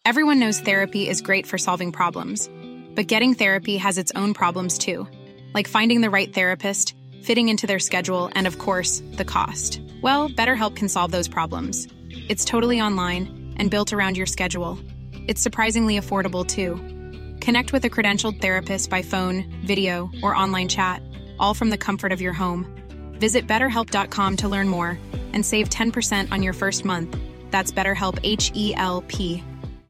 Everyone knows therapy is great for solving problems, but getting therapy has its own problems too, like finding the right therapist, fitting into their schedule, and of course, the cost. Well, BetterHelp can solve those problems. It's totally online and built around your schedule. It's surprisingly affordable too. Connect with a credentialed therapist by phone, video, or online chat, all from the comfort of your home. Visit BetterHelp.com to learn more and save 10% on your first month. That's BetterHelp, H-E-L-P.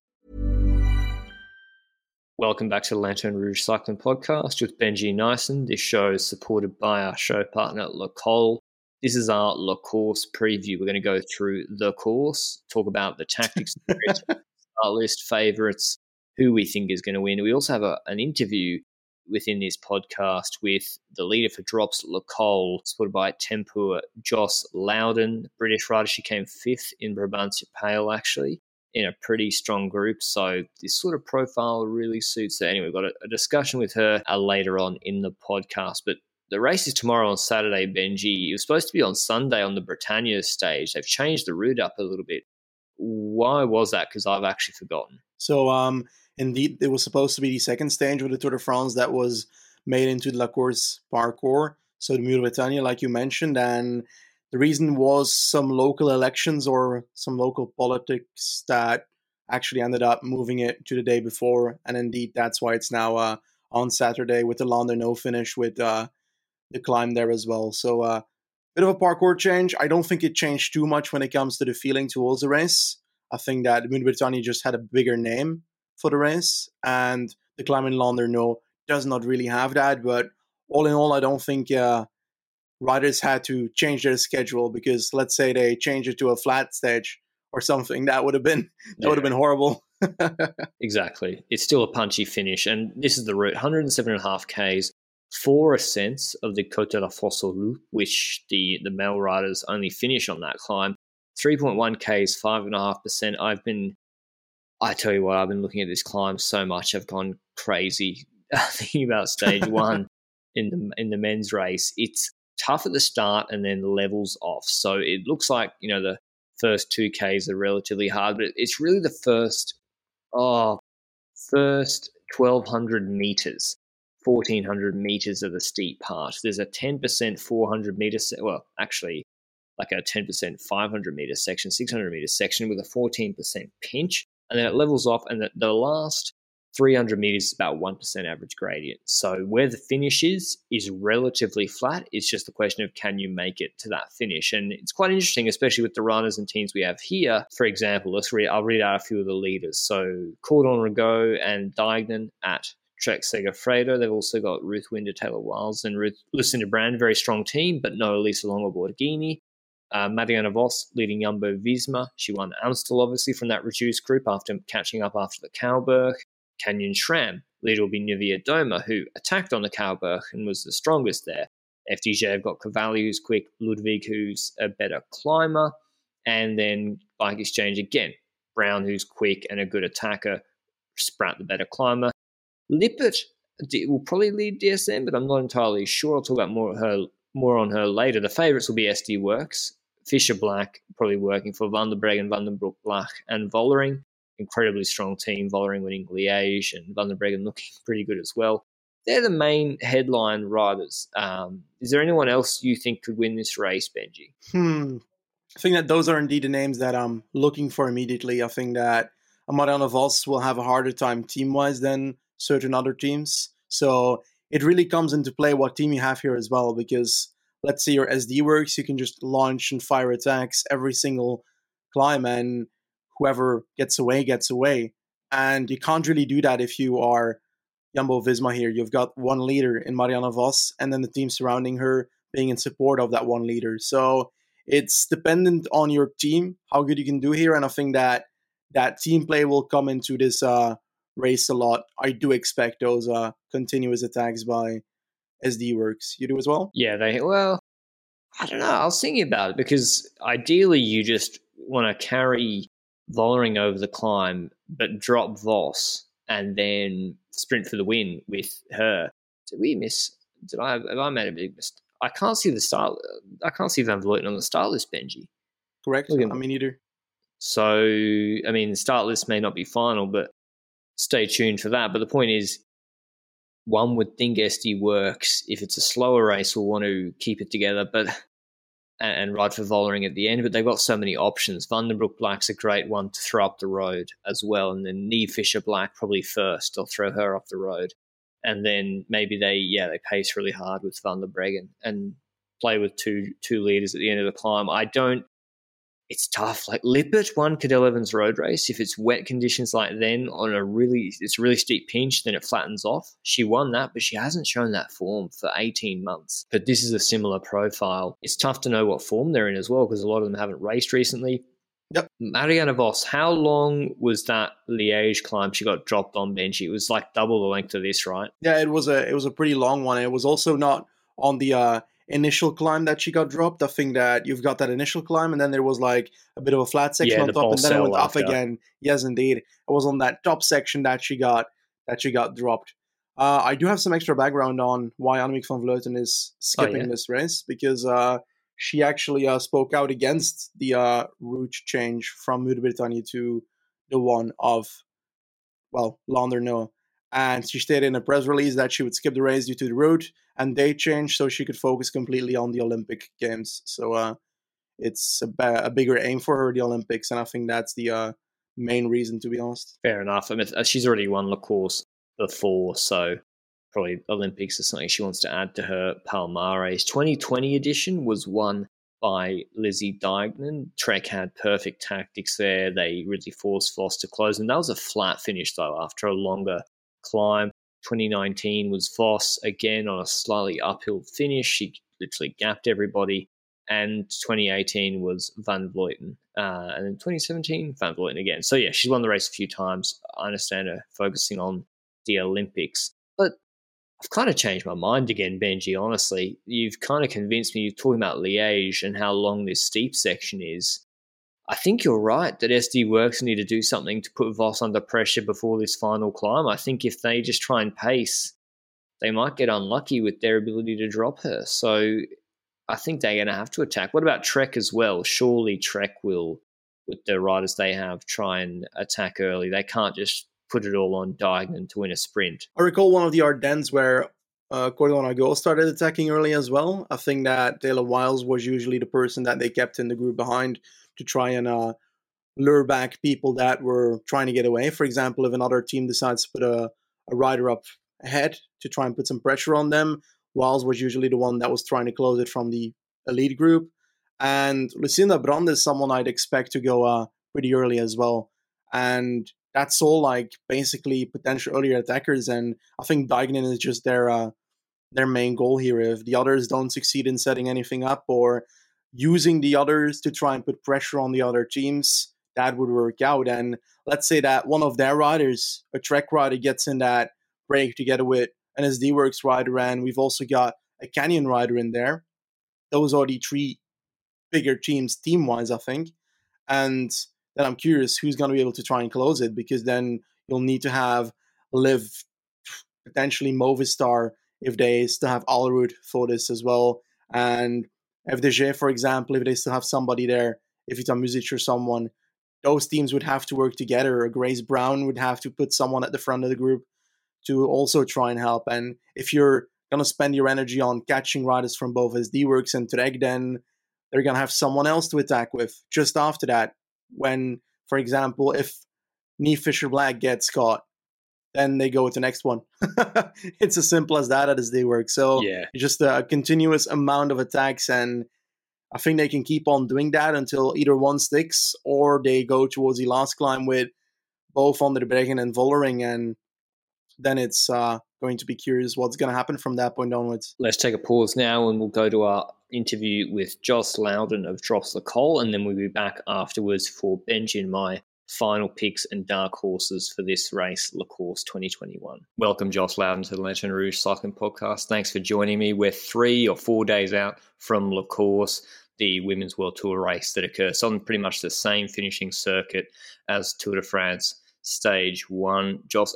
Welcome back to the Lanterne Rouge Cycling Podcast with Benji Nyssen. This show is supported by our show partner, Le Col. This is our Le Course preview. We're going to go through the course, talk about the tactics, start list, favourites, who we think is going to win. We also have an interview within this podcast with the leader for Drops, Le Col, supported by Tempur, Joss Loudon, British rider. She came fifth in Brabantse Pijl, actually, in a pretty strong group. So this sort of profile really suits her. Anyway, we've got a discussion with her later on in the podcast. But the race is tomorrow on Saturday, Benji. It was supposed to be on Sunday on the Britannia stage. They've changed the route up a little bit. Why was that? Because I've actually forgotten. So, indeed, it was supposed to be the second stage of the Tour de France that was made into the La Course parcours. So the Mur de Britannia, like you mentioned, and the reason was some local elections or some local politics that actually ended up moving it to the day before. And indeed, that's why it's now on Saturday with the Landerneau finish with the climb there as well. So bit of a parkour change. I don't think it changed too much when it comes to the feeling towards the race. I think that Mur de Britannia just had a bigger name for the race, and the climb in Landerneau does not really have that. But all in all, I don't think riders had to change their schedule, because let's say they change it to a flat stage or something, that would have been horrible. Exactly. It's still a punchy finish, and this is the route: 107.5 Ks, 4 ascents of the Côte de la Fosse aux Loups, which the male riders only finish on that climb. 3.1 Ks, 5.5%. I tell you what, I've been looking at this climb so much, I've gone crazy thinking about stage one in the men's race. It's tough at the start and then levels off. So it looks like, the first 2Ks are relatively hard, but it's really the first 1,200 meters, 1,400 meters of the steep part. There's a 10% 400 meters, well, actually like a 10% 500 meter section, 600 meter section with a 14% pinch. And then it levels off, and the last 300 meters is about 1% average gradient. So where the finish is relatively flat. It's just the question of, can you make it to that finish? And it's quite interesting, especially with the runners and teams we have here. For example, I'll read out a few of the leaders. So Cordon Rigaud and Diagnan at Trek Segafredo. They've also got Ruth Winder, Taylor Wiles, and Lucinda Brand. Very strong team, but no Elisa Longo Borghini. Marianne Vos leading Jumbo-Visma. She won Amstel, obviously, from that reduced group after catching up after the Kouberg. Canyon Schramm, leader will be Nivea Doma, who attacked on the Kouberg and was the strongest there. FDJ have got Cavalli, who's quick, Ludwig, who's a better climber, and then Bike Exchange again, Brown, who's quick and a good attacker, Spratt, the better climber. Lippert will probably lead DSM, but I'm not entirely sure. I'll talk about more on her later. The favourites will be SD Works, Fisher Black, probably working for Van der Breggen, Van den Broek, Black, and Vollering. Incredibly strong team, Vollering winning Liège and Van der Breggen looking pretty good as well. They're the main headline riders. Is there anyone else you think could win this race, Benji? I think that those are indeed the names that I'm looking for immediately. I think that Marianne Vos will have a harder time team-wise than certain other teams. So it really comes into play what team you have here as well, because let's say your SD Works, you can just launch and fire attacks every single climb, and whoever gets away, gets away. And you can't really do that if you are Jumbo-Visma here. You've got one leader in Marianne Vos, and then the team surrounding her being in support of that one leader. So it's dependent on your team, how good you can do here. And I think that team play will come into this race a lot. I do expect those continuous attacks by SD Works. You do as well? Yeah, I don't know. I was thinking about it, because ideally you just want to carry Vollering over the climb, but drop Vos and then sprint for the win with her. Have I made a big mistake? I can't see the style. I can't see Van Vleuten on the style list, Benji. Correct. I mean, either. So, I mean, the start list may not be final, but stay tuned for that. But the point is, one would think SD Works, if it's a slower race, will want to keep it together, and ride for Vollering at the end. But they've got so many options. Vandenbroek Black's a great one to throw up the road as well, and then Niamh Fisher Black probably first. They'll throw her off the road, and then maybe they pace really hard with Van der Breggen and play with two leaders at the end of the climb. It's tough. Like Lippert won Cadel Evans road race. If it's wet conditions like then on it's a really steep pinch, then it flattens off. She won that, but she hasn't shown that form for 18 months. But this is a similar profile. It's tough to know what form they're in as well, because a lot of them haven't raced recently. Yep. Marianne Vos, how long was that Liège climb she got dropped on, Benji? It was like double the length of this, right? Yeah, it was a pretty long one. It was also not on the initial climb that she got dropped. I think that you've got that initial climb, and then there was like a bit of a flat section on top, and then it went up again. Yes, indeed. It was on that top section that she got dropped. I do have some extra background on why Annemiek van Vleuten is skipping this race, because she actually spoke out against the route change from Muur-de-Bretagne to the one of, Landernau. And she stated in a press release that she would skip the race due to the route and date change, so she could focus completely on the Olympic Games. So it's a bigger aim for her, the Olympics, and I think that's the main reason, to be honest. Fair enough. I mean, she's already won La Course before, so probably Olympics is something she wants to add to her palmarès. 2020 edition was won by Lizzie Deignan. Trek had perfect tactics there. They really forced Vos to close, and that was a flat finish, though, after a longer climb. 2019 was Vos again on a slightly uphill finish. She literally gapped everybody. And 2018 was Van Vleuten. And then 2017, Van Vleuten again. So yeah, she's won the race a few times. I understand her focusing on the Olympics. But I've kind of changed my mind again, Benji, honestly. You've kind of convinced me. You're talking about Liège and how long this steep section is. I think you're right that SD Works need to do something to put Vos under pressure before this final climb. I think if they just try and pace, they might get unlucky with their ability to drop her. So I think they're going to have to attack. What about Trek as well? Surely Trek will, with the riders they have, try and attack early. They can't just put it all on Deignan to win a sprint. I recall one of the Ardennes where Cordon Arago started attacking early as well. I think that Taylor Wiles was usually the person that they kept in the group behind to try and lure back people that were trying to get away. For example, if another team decides to put a rider up ahead to try and put some pressure on them, Wiles was usually the one that was trying to close it from the elite group. And Lucinda Brand is someone I'd expect to go pretty early as well. And that's all like basically potential earlier attackers. And I think Deignan is just their main goal here. If the others don't succeed in setting anything up or using the others to try and put pressure on the other teams, that would work out. And let's say that one of their riders, a Trek rider, gets in that break together with an SD Works rider, and we've also got a Canyon rider in there. Those are the three bigger teams team-wise, I think. And then I'm curious who's going to be able to try and close it, because then you'll need to have Liv, potentially Movistar, if they still have Alrud for this as well. And FDG, for example, if they still have somebody there, if it's a Music or someone, those teams would have to work together. Or Grace Brown would have to put someone at the front of the group to also try and help. And if you're going to spend your energy on catching riders from both SD Works and Trek, then they're going to have someone else to attack with just after that. When, for example, if Niamh Fisher Black gets caught, then they go with the next one. It's as simple as that at SD Works. So yeah, just a continuous amount of attacks, and I think they can keep on doing that until either one sticks or they go towards the last climb with both Van der Breggen and Vollering, and then it's going to be curious what's going to happen from that point onwards. Let's take a pause now and we'll go to our interview with Joss Loudon of Drops Le Col, and then we'll be back afterwards for Benji and my final picks and dark horses for this race, La Course 2021. Welcome, Joss Loudon, to the Lanterne Rouge Cycling Podcast. Thanks for joining me. We're 3 or 4 days out from La Course, the Women's World Tour race that occurs on pretty much the same finishing circuit as Tour de France Stage 1. Joss,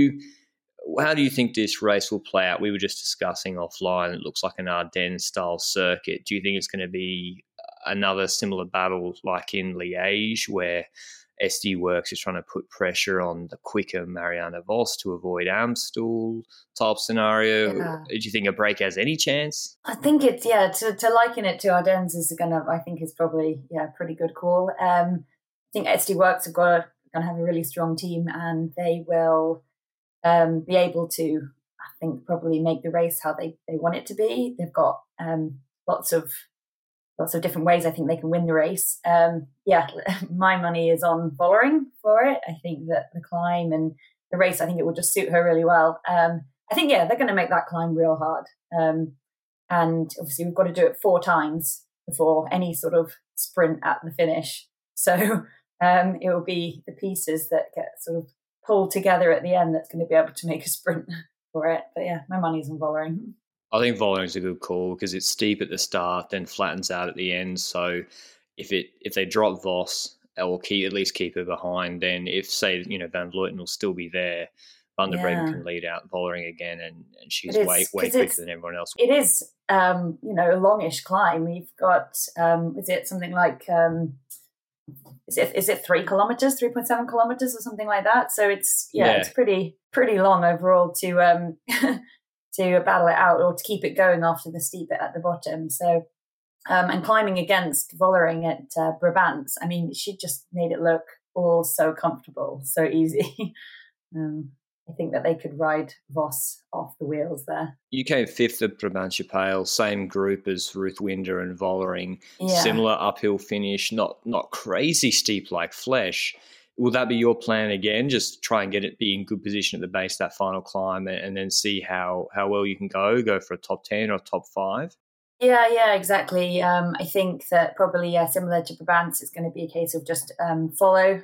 how do you think this race will play out? We were just discussing offline. It looks like an Ardennes-style circuit. Do you think it's going to be another similar battle like in Liège, where SD Worx is trying to put pressure on the quicker Marianne Vos to avoid Amstel type scenario? Yeah. Do you think a break has any chance? I think it's, to liken it to Ardennes I think is probably, a pretty good call. I think SD Worx are going to have a really strong team, and they will be able to, I think, probably make the race how they want it to be. They've got lots of different ways I think they can win the race. My money is on Vollering for it. I think that the climb and the race, I think it will just suit her really well. I think, they're going to make that climb real hard. And obviously we've got to do it 4 times before any sort of sprint at the finish. So it will be the pieces that get sort of pulled together at the end that's going to be able to make a sprint for it. But my money's on Vollering. I think Vollering's a good call because it's steep at the start, then flattens out at the end. So if they drop Vos or at least keep her behind, then if, say, Van Vleuten will still be there, Van der Breggen can lead out Vollering again, and she's way quicker than everyone else. It is, a longish climb. You've got, is it something like, is it 3 kilometers, 3.7 kilometers or something like that? So it's, it's pretty long overall to to battle it out or to keep it going after the steep bit at the bottom. So, and climbing against Vollering at Brabant, I mean, she just made it look all so comfortable, so easy. I think that they could ride Vos off the wheels there. You came 5th at Brabantse-Pijl, same group as Ruth Winder and Vollering, similar uphill finish, not crazy steep like Flèche. Will that be your plan again? Just try and be in good position at the base, that final climb, and then see how well you can go for a top 10 or top 5? Yeah, exactly. I think that probably, similar to Brabant, it's going to be a case of just follow,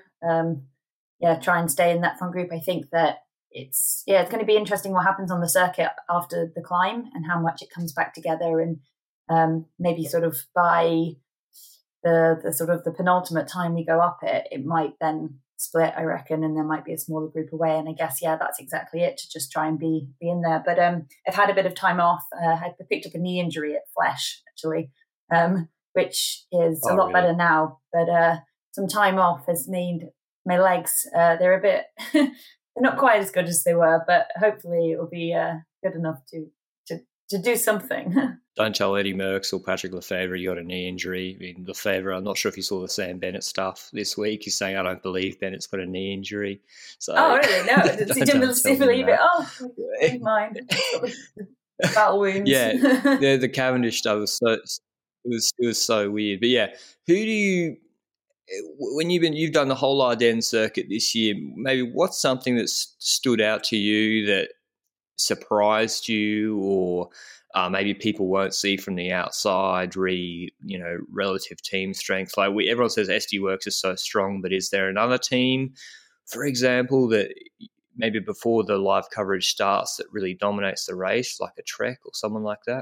try and stay in that front group. I think that it's going to be interesting what happens on the circuit after the climb and how much it comes back together, and maybe sort of by the sort of the penultimate time we go up it might then split, I reckon, and there might be a smaller group away. And I guess, that's exactly it, to just try and be in there. But I've had a bit of time off. I picked up a knee injury at Flèche, actually, which is a lot better now. But some time off has made my legs, they're a bit, they're not quite as good as they were, but hopefully it will be good enough to do something. Don't tell Eddie Merckx or Patrick Lefevere you got a knee injury. I mean, Lefevere, I'm not sure if you saw the Sam Bennett stuff this week. He's saying, I don't believe Bennett's got a knee injury. So, really? No, he didn't believe it. Oh, never mind. Battle wounds. The Cavendish stuff was so weird. But who do you, when you've done the whole Ardennes circuit this year, maybe what's something that stood out to you that surprised you, or maybe people won't see from the outside, relative team strength? Like everyone says SD Worx is so strong, but is there another team, for example, that maybe before the live coverage starts that really dominates the race, like a Trek or someone like that?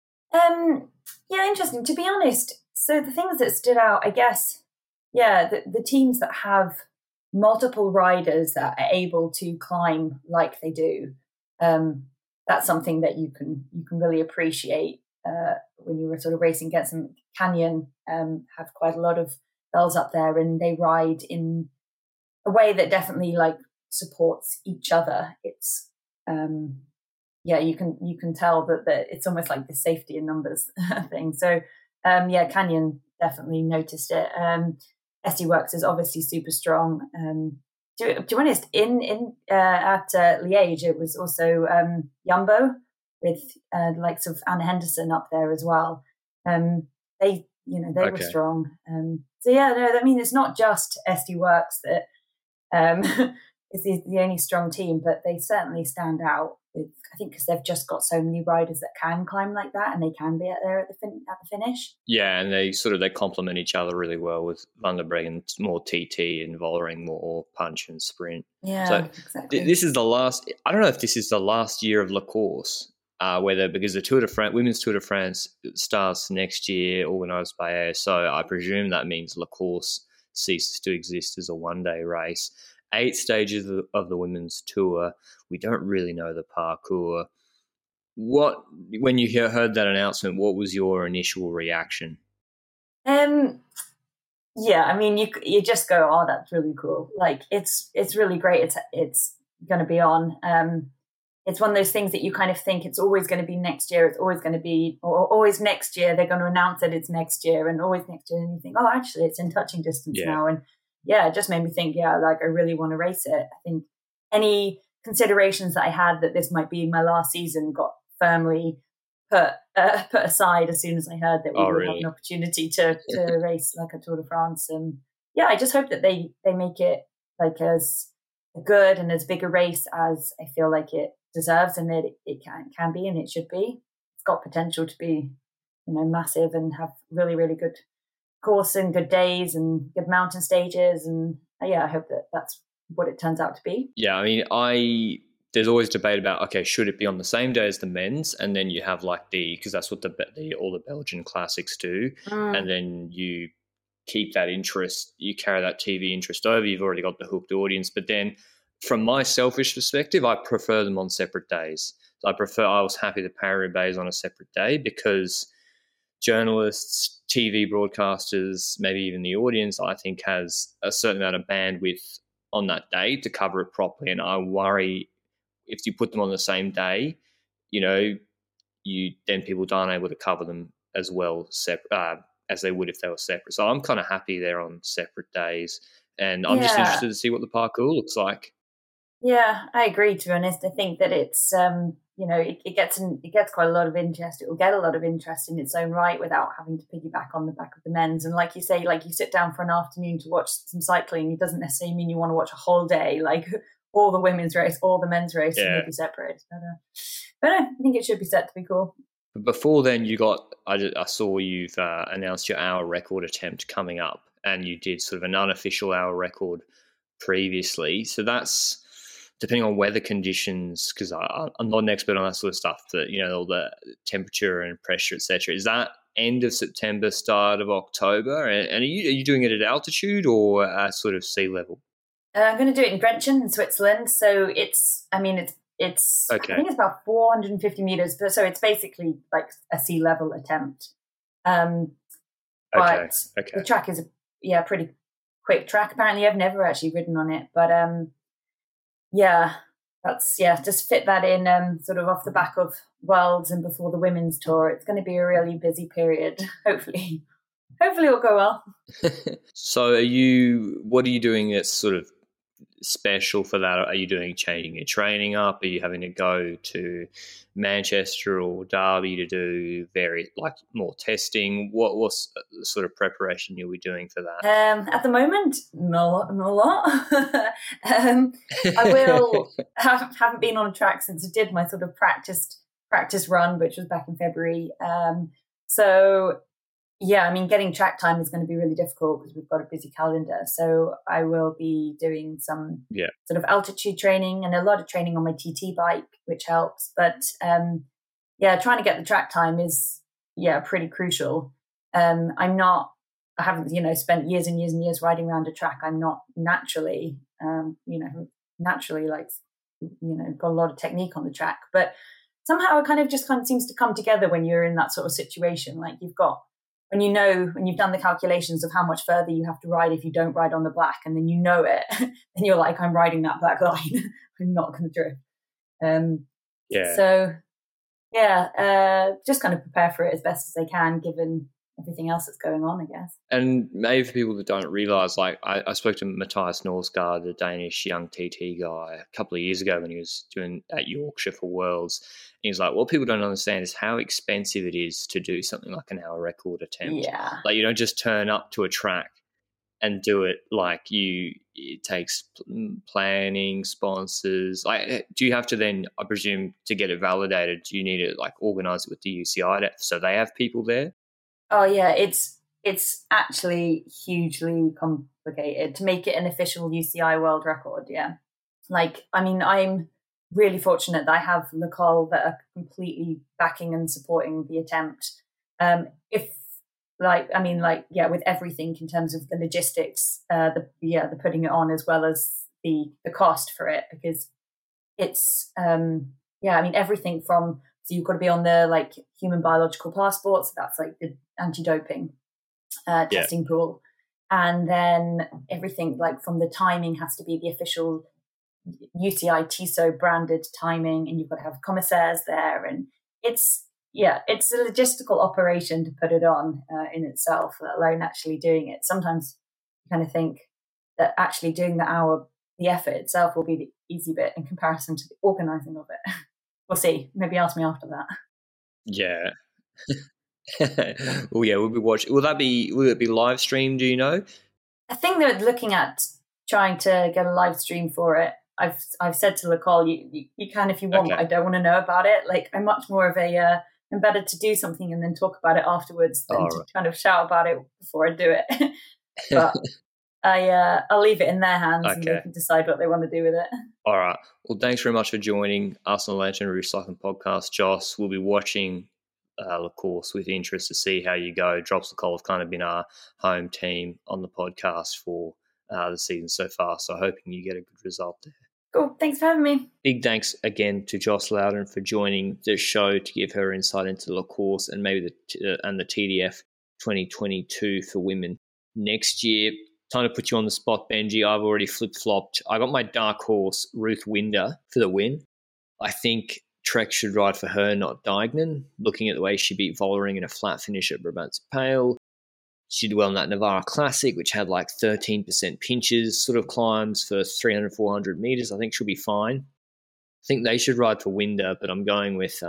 Interesting. To be honest, so the things that stood out, I guess, the teams that have multiple riders that are able to climb like they do, that's something that you can really appreciate when you were sort of racing against them. Canyon have quite a lot of bells up there, and they ride in a way that definitely supports each other. It's you can tell that it's almost like the safety in numbers thing. So Canyon definitely noticed it. SD Worx is obviously super strong. To be honest, at Liège, it was also Jumbo with the likes of Anna Henderson up there as well. They were strong. It's not just SD Worx that is the only strong team, but they certainly stand out. I think because they've just got so many riders that can climb like that, and they can be there at the finish. Yeah, and they complement each other really well, with Van der Breggen more TT and Vollering more punch and sprint. Yeah, so exactly. This is the last. I don't know if this is the last year of La Course, because the Tour de France, women's Tour de France, starts next year, organised by ASO. I presume that means La Course ceases to exist as a one-day race. 8 stages of the women's tour. We don't really know the parcours. When you heard that announcement, what was your initial reaction? Yeah, I mean, you just go, oh, that's really cool. Like it's really great. It's going to be on. It's one of those things that you kind of think it's always going to be next year. It's always going to be, or always next year. They're going to announce that it's next year, and always next year. And you think, oh, actually, it's in touching distance now. And yeah, it just made me think, yeah, like I really want to race it. I think any considerations that I had that this might be my last season got firmly put aside as soon as I heard that we would have an opportunity to race like a Tour de France. And yeah, I just hope that they make it like as good and as big a race as I feel like it deserves, and that it can be, and it should be. It's got potential to be, massive and have really, really good course and good days and good mountain stages. And yeah, I hope that that's what it turns out to be. Yeah, I mean, there's always debate about, okay, should it be on the same day as the men's? And then you have like because that's what all the Belgian classics do. And then you keep that interest, you carry that TV interest over, you've already got the hooked audience. But then from my selfish perspective, I prefer them on separate days. So I was happy that Paris-Roubaix is on a separate day, because journalists, TV broadcasters, maybe even the audience, I think has a certain amount of bandwidth on that day to cover it properly. And I worry if you put them on the same day, then people aren't able to cover them as well as they would if they were separate. So I'm kind of happy they're on separate days, and I'm just interested to see what the parkour looks like. Yeah, I agree. To be honest, I think that it's it gets quite a lot of interest. It will get a lot of interest in its own right without having to piggyback on the back of the men's. And like you say, like you sit down for an afternoon to watch some cycling, it doesn't necessarily mean you want to watch a whole day, like all the women's race, all the men's race, and they'll be separate. But I think it should be set to be cool. But before then, I saw you've announced your hour record attempt coming up, and you did sort of an unofficial hour record previously. So that's depending on weather conditions, because I'm not an expert on that sort of stuff, that, all the temperature and pressure, etc. Is that end of September, start of October? And are you doing it at altitude or at sort of sea level? I'm going to do it in Grenchen in Switzerland. So it's okay. I think it's about 450 meters, so it's basically like a sea level attempt. But the track is a pretty quick track. Apparently, I've never actually ridden on it, but just fit that in sort of off the back of Worlds and before the women's tour. It's going to be a really busy period. Hopefully it'll go well. So what are you doing that's sort of special for that? Are you changing your training up? Are you having to go to Manchester or Derby to do more testing? What's the sort of preparation you'll be doing for that? At the moment, not a lot. I haven't been on a track since I did my sort of practice run, which was back in February. So yeah, I mean, getting track time is going to be really difficult because we've got a busy calendar. So I will be doing some sort of altitude training and a lot of training on my TT bike, which helps. But trying to get the track time is pretty crucial. I haven't spent years and years and years riding around a track. I'm not naturally like got a lot of technique on the track, but somehow it kind of seems to come together when you're in that sort of situation. Like when you've done the calculations of how much further you have to ride if you don't ride on the black, and then it, and you're like, I'm riding that black line. I'm not going to drift. Just kind of prepare for it as best as they can, given everything else that's going on, I guess. And maybe for people that don't realise, like I spoke to Matthias Norsgaard, the Danish young TT guy, a couple of years ago when he was doing at Yorkshire for Worlds. And he's like, what people don't understand is how expensive it is to do something like an hour record attempt. Yeah. Like you don't just turn up to a track and do it. It takes planning, sponsors. Like, do you have to then, I presume, to get it validated, do you need to organise it with the UCI so they have people there? Oh yeah, it's actually hugely complicated to make it an official UCI world record. Yeah, I'm really fortunate that I have Le Col that are completely backing and supporting the attempt. With everything in terms of the logistics, the putting it on as well as the cost for it, because it's everything from. So you've got to be on the human biological passport. So that's like the anti-doping. testing pool. And then everything, like from the timing, has to be the official UCI TISO branded timing, and you've got to have commissaires there. And it's a logistical operation to put it on in itself, let alone actually doing it. Sometimes you kind of think that actually doing the effort itself will be the easy bit in comparison to the organising of it. We'll see. Maybe ask me after that. Yeah. Well, yeah, we'll be watching. Will it be live streamed? Do you know? I think they're looking at trying to get a live stream for it. I've said to Nicole, you can if you want. Okay. I don't want to know about it. Like, I'm much more of I'm better to do something and then talk about it afterwards than to kind of shout about it before I do it. But I'll leave it in their hands and they can decide what they want to do with it. All right. Well, thanks very much for joining us on the Legendary Recycling Podcast, Joss. We'll be watching the course with interest to see how you go. Drops the Call have kind of been our home team on the podcast for the season so far, so hoping you get a good result there. Cool. Thanks for having me. Big thanks again to Joss Loudon for joining the show to give her insight into the course and maybe the TDF 2022 for women next year. Time to put you on the spot, Benji. I've already flip-flopped. I got my dark horse, Ruth Winder, for the win. I think Trek should ride for her, not Duignan. Looking at the way she beat Vollering in a flat finish at Brabantse Pale. She did well in that Navarra Classic, which had like 13% pinches sort of climbs for 300, 400 meters. I think she'll be fine. I think they should ride for Winder, but I'm going with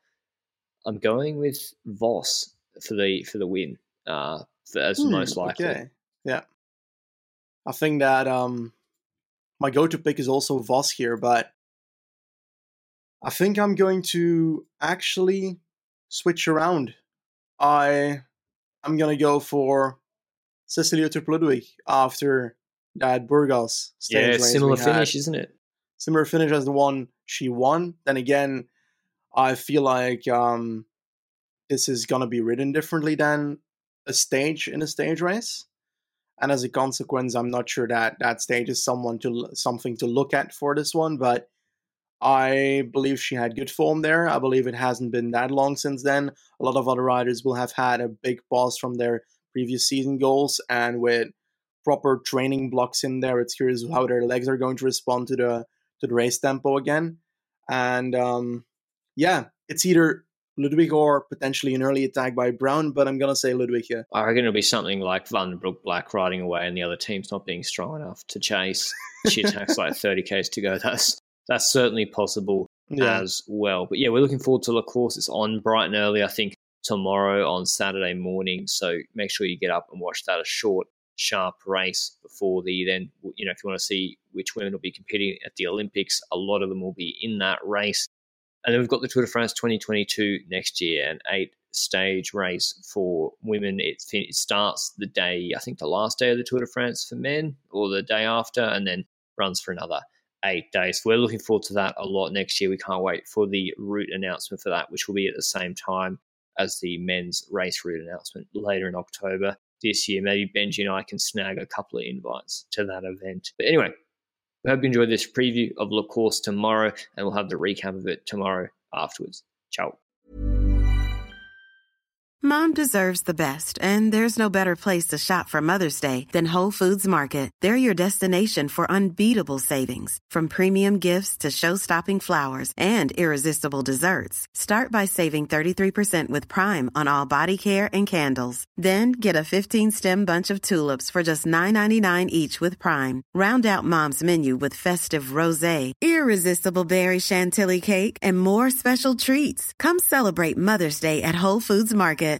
Voss for the win as most likely. Okay. Yeah. I think that my go-to pick is also Voss here, but I think I'm going to actually switch around. I'm going to go for Cecilia Turp-Ludwig after that Burgos stage race. Similar finish, isn't it? Similar finish as the one she won. Then again, I feel like this is going to be ridden differently than a stage in a stage race. And as a consequence, I'm not sure that stage is something to look at for this one, but I believe she had good form there. I believe it hasn't been that long since then. A lot of other riders will have had a big pause from their previous season goals, and with proper training blocks in there, it's curious how their legs are going to respond to the race tempo again. And it's either Ludwig or potentially an early attack by Brown, but I'm going to say Ludwig here. I reckon it'll be something like Van den Broek Black riding away and the other team's not being strong enough to chase. She attacks like 30 k's to go. That's certainly possible as well. But yeah, we're looking forward to the course. It's on bright and early, I think, tomorrow on Saturday morning. So make sure you get up and watch that, a short, sharp race before if you want to see which women will be competing at the Olympics, a lot of them will be in that race. And then we've got the Tour de France 2022 next year, an 8-stage race for women. It starts the day, I think the last day of the Tour de France for men, or the day after, and then runs for another 8 days. We're looking forward to that a lot next year. We can't wait for the route announcement for that, which will be at the same time as the men's race route announcement later in October this year. Maybe Benji and I can snag a couple of invites to that event. But anyway, we hope you enjoyed this preview of Le Course tomorrow, and we'll have the recap of it tomorrow afterwards. Ciao. Mom deserves the best, and there's no better place to shop for Mother's Day than Whole Foods Market. They're your destination for unbeatable savings, from premium gifts to show-stopping flowers and irresistible desserts. Start by saving 33% with Prime on all body care and candles. Then get a 15-stem bunch of tulips for just $9.99 each with Prime. Round out Mom's menu with festive rosé, irresistible berry chantilly cake, and more special treats. Come celebrate Mother's Day at Whole Foods Market.